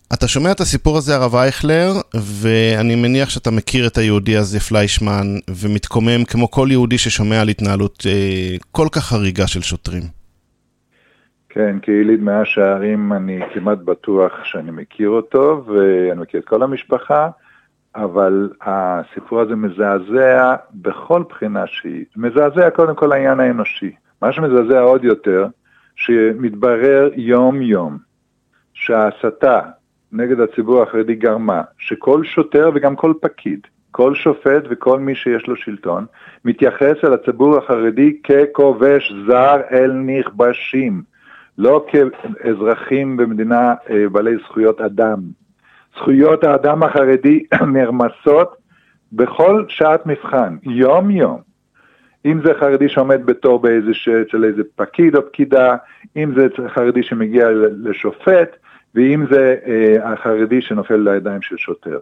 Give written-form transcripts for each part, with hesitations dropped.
אתה שומע את הסיפור הזה, הרב אייכלר, ואני מניח שאתה מכיר את היהודי הזה, פליישמן, ומתקומם כמו כל יהודי ששומע על התנהלות כל כך חריגה של שוטרים. כן, כיליד מאה שערים אני כמעט בטוח שאני מכיר אותו, ואני מכיר את כל המשפחה, אבל הסיפור הזה מזעזע בכל בחינה שהיא. מזעזע קודם כל העניין האנושי. מה שמזעזע עוד יותר, שמתברר יום יום, שההסתה נגד הציבור החרדי גרמה, שכל שוטר וגם כל פקיד, כל שופט וכל מי שיש לו שלטון, מתייחס אל הציבור החרדי ככובש זר אל נכבשים, לא כאזרחים במדינה בעלי זכויות אדם. זכויות האדם החרדי נרמסות בכל שעת מבחן, יום יום. אם זה חרדי שעומד בתור של איזה פקיד או פקידה, אם זה חרדי שמגיע לשופט, ואם זה החרדי שנופל לידיים של שוטר.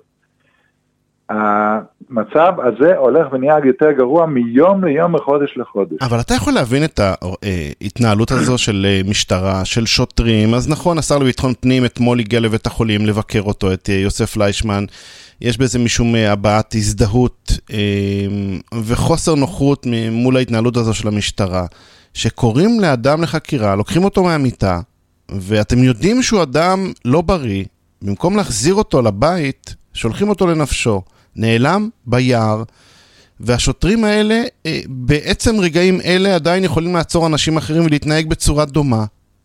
המצב הזה הולך ונהיה יותר גרוע מיום ליום, מחודש לחודש. אבל אתה יכול להבין את ההתנהלות הזו של משטרה, של שוטרים. אז נכון, השר לביטחון פנים אתמול הגיע לבית החולים לבקר אותו, את יוסף פליישמן. יש בזה משום הבעת הזדהות וחוסר נוחות מול ההתנהלות הזו של המשטרה, שקוראים לאדם לחקירה, לוקחים אותו מהמיטה, ואתם יודעים שהוא אדם לא בריא, במקום להחזיר אותו לבית, שולחים אותו לנפשו, נעלם ביער, והשוטרים האלה בעצם רגעים אלה עדיין יכולים לעצור אנשים אחרים ולהתנהג בצורה דומה.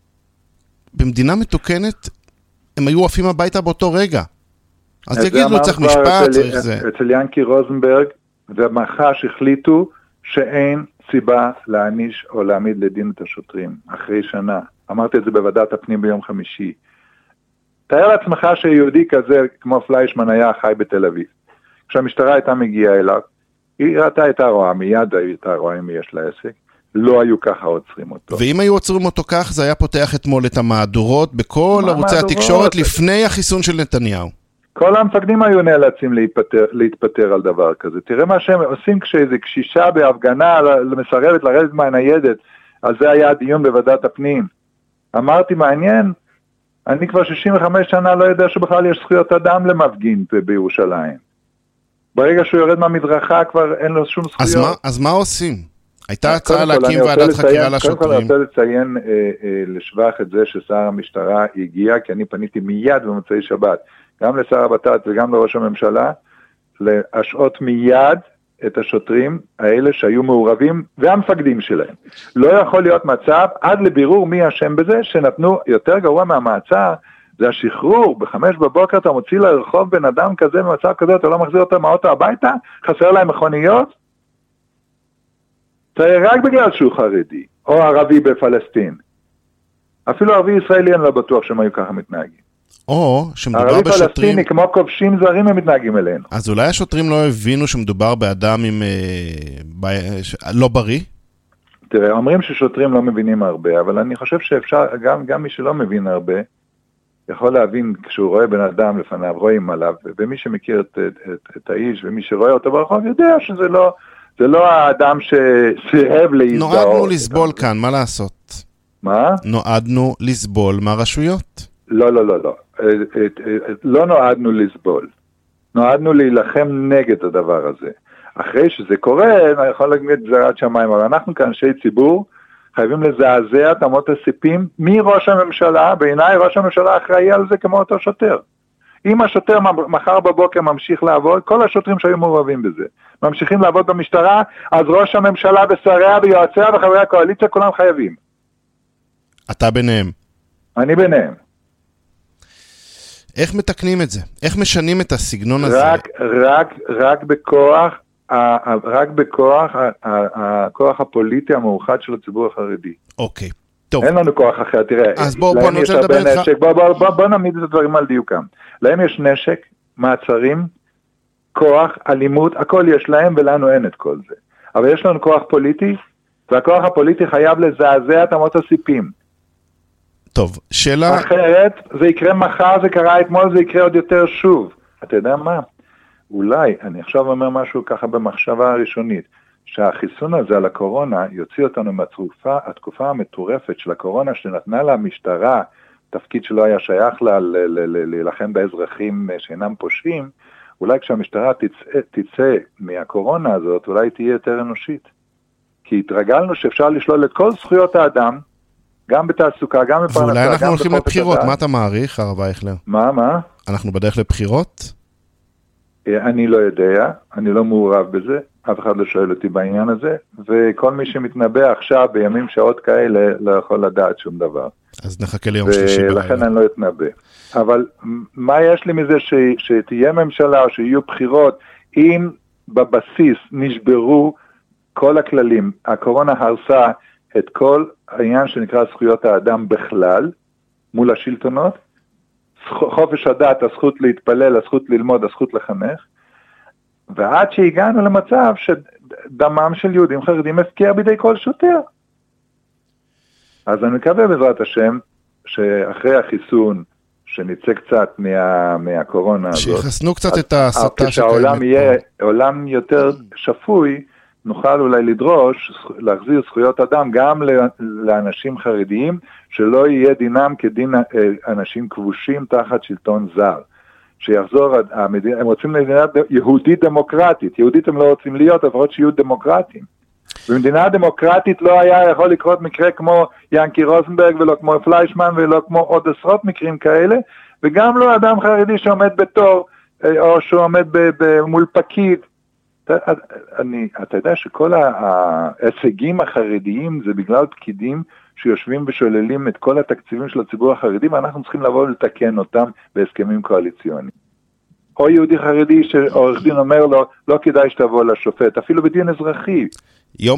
במדינה מתוקנת הם היו עפים הביתה באותו רגע. אז יגידו, צריך משפט, צריך זה. אצל ינקי רוזנברג ומח"ש החליטו שאין סיבה להעניש או להעמיד לדין את השוטרים אחרי שנה. אמרתי את זה בוועדת הפנים ביום חמישי. תאר לעצמך שיהודי כזה כמו פליישמן היה חי בתל אביב. כשהמשטרה הייתה מגיעה אליו, היא הייתה רואה, מיד הייתה רואה אם יש לה עסק, לא היו ככה עוצרים אותו. ואם היו עוצרים אותו כך, זה היה פותח אתמול את המהדורות בכל ערוצי התקשורת לפני החיסון של נתניהו. כל המפקדים היו נאלצים להתפטר על דבר כזה. תראה מה שהם עושים כשאיזו קשישה בהפגנה מסרבת לרדת מהניידת, על זה היה דיון בוועדת הפנים. אמרתי, מעניין, אני כבר 65 שנה לא יודע שבכלל יש זכויות אדם למפגין בירושלים. ברגע שהוא יורד מהמדרכה כבר אין לו שום זכויות. אז מה עושים? הייתה הצעה להקים ועדת חקירה לשוטרים. קודם כל אני רוצה לציין לשבח את זה ששר המשטרה הגיע, כי אני פניתי מיד במוצאי שבת, גם לשר הבט"פ וגם לראש הממשלה, להשעות מיד את השוטרים האלה שהיו מעורבים והמפקדים שלהם. לא יכול להיות מצב עד לבירור מי אשם בזה, שנתנו יותר גרוע מהמעצר, זה השחרור, ב5 בבוקר אתה מוציא לרחוב בן אדם כזה במצב כזה, אתה לא מחזיר אותו מהאוטו הביתה, חסר להם מכוניות, זה רק בגלל שהוא חרדי, או ערבי בפלסטין. אפילו ערבי ישראלי אני לא בטוח שהם היו ככה מתנהגים. או שמדובר ערבי בשוטרים... פלסטיני כמו כובשים זרים הם מתנהגים אלינו. אז אולי השוטרים לא הבינו שמדובר באדם עם... לא בריא? תראה, אומרים ששוטרים לא מבינים הרבה, אבל אני חושב שאפשר, גם מי שלא מבין הרבה, יכול להבין כשהוא רואה בן אדם לפניו, רואים עליו, ומי שמכיר את האיש, ומי שרואה אותו ברחוב, יודע שזה לא האדם שסירב להזדהות. נועדנו לסבול כאן, מה לעשות? מה? נועדנו לסבול מהרשויות. לא. לא נועדנו לסבול. נועדנו להילחם נגד הדבר הזה. אחרי שזה קורה, אני יכול להגיד את גזירת שמיים, אבל אנחנו כאנשי ציבור, חייבים לזעזע את אמות הסיפים מראש הממשלה, בעיניי ראש הממשלה אחראי על זה כמו אותו שוטר. אם השוטר מחר בבוקר ממשיך לעבוד, כל השוטרים שהיו מעורבים בזה, ממשיכים לעבוד במשטרה, אז ראש הממשלה ושריה ויועציה וחברי הקואליציה כולם חייבים. אתה ביניהם. אני ביניהם. איך מתקנים את זה? איך משנים את הסגנון הזה? רק בכוח הכוח הפוליטי המאוחד של הציבור החרדי. אוקיי, טוב. אין לנו כוח אחר, תראה. אז בוא נוצא לדבר איתך. בוא נעמיד את הדברים על דיוקם. להם יש נשק, מעצרים, כוח, אלימות, הכל יש להם ולנו אין את כל זה. אבל יש לנו כוח פוליטי, והכוח הפוליטי חייב לזעזע את אמות הסיפים. טוב, שאלה... אחרת, זה יקרה מחר, זה קרה אתמול, זה יקרה עוד יותר שוב. אתה יודע מה? אולי, אני עכשיו אומר משהו ככה במחשבה הראשונית, שהחיסון הזה על הקורונה יוציא אותנו מהתקופה המטורפת של הקורונה, שנתנה למשטרה התפקיד שלו היה שייך להילחם באזרחים שאינם פושעים, אולי כשהמשטרה תצא מהקורונה הזאת, אולי תהיה יותר אנושית. כי התרגלנו שאפשר לשלול את כל זכויות האדם, גם בתעסוקה, גם בפרנסה, ואולי אנחנו גם הולכים בחופש לבחירות, הדת. מה אתה מעריך, הרב אייכלר? מה? אנחנו בדרך לבחירות? אני לא יודע, אני לא מעורב בזה, אף אחד לא שואל אותי בעניין הזה, וכל מי שמתנבא עכשיו בימים שעות כאלה לא יכול לדעת שום דבר. אז נחכה ליום שלישי בלילה. ולכן אני לא אתנבא. אבל מה יש לי מזה שתהיה ממשלה או שיהיו בחירות, אם בבסיס נשברו כל הכללים, הקורונה הרסה את כל העניין שנקרא זכויות האדם בכלל, מול השלטונות, חופש הדת, הזכות להתפלל, הזכות ללמוד, הזכות לחנך, ועד שהגענו למצב שדמם של יהודים חרדים הפקר בידי כל שוטר. אז אני מקווה בעזרת השם, שאחרי החיסון, שנצא קצת מהקורונה הזאת, שיחסנו קצת את ההסתה כשהעולם יהיה עולם יותר שפוי, נוכל אולי לדרוש, להחזיר זכויות אדם גם לאנשים חרדיים, שלא יהיה דינם כדין אנשים כבושים תחת שלטון זר. שיחזור, הם רוצים למדינה יהודית דמוקרטית, יהודית הם לא רוצים להיות, אבל שיהיו דמוקרטים. במדינה דמוקרטית לא היה יכול לקרות מקרה כמו ינקי רוזנברג, ולא כמו פליישמן, ולא כמו עוד עשרות מקרים כאלה, וגם לא אדם חרדי שעומד בתור, או שעומד מול פקיד. אתה יודע שכל ההישגים החרדיים זה בגלל פקידים שיושבים ושוללים את כל התקציבים של הציבור החרדי, ואנחנו צריכים לבוא ולתקן אותם בהסכמים קואליציוניים. או יהודי חרדי שעורך דין אומר לו, לא כדאי שתבוא לשופט, אפילו בדין אזרחי. יום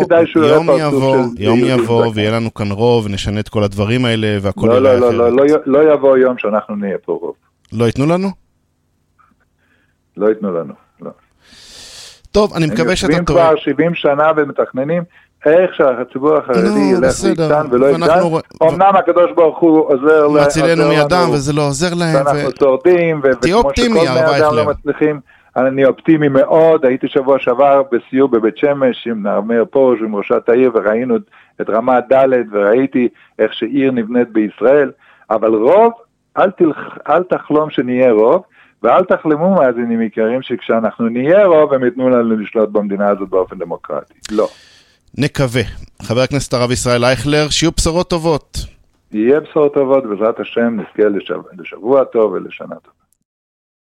יבוא ויהיה לנו כאן רוב ונשנה את כל הדברים האלה והכל יהיה אחרת. לא יבוא יום שאנחנו נהיה פה רוב. לא ייתנו לנו? לא ייתנו לנו, לא. טוב, אני מקווה שאתה טועה. הם טועה. יושבים כבר 70 שנה ומתכננים איך שהציבור החרדי ילך ויקטן ולא יקטן. אמנם הקדוש ברוך הוא עוזר מצילנו מידם וזה לא עוזר להם. ואנחנו שורדים, וכמו שכל בני אדם לא מצליחים. אני אופטימי מאוד, הייתי שבוע שעבר בסיור בבית שמש עם הרב מאיר פרוש ועם ראשת העיר, וראינו את רמת ד' וראיתי איך שעיר נבנית בישראל, אבל רוב, אל תחלום שנהיה רוב, ואל תחלמו מאזינים יקרים שכשאנחנו נהיה רוב, הם יתנו לנו לשלוט במדינה הזאת באופן דמוקרטי. לא. נקווה. חבר הכנסת הרב ישראל אייכלר, שיהיו בשורות טובות. יהיה בשורות טובות, בעזרת השם נזכה לשבוע טוב ולשנה טוב.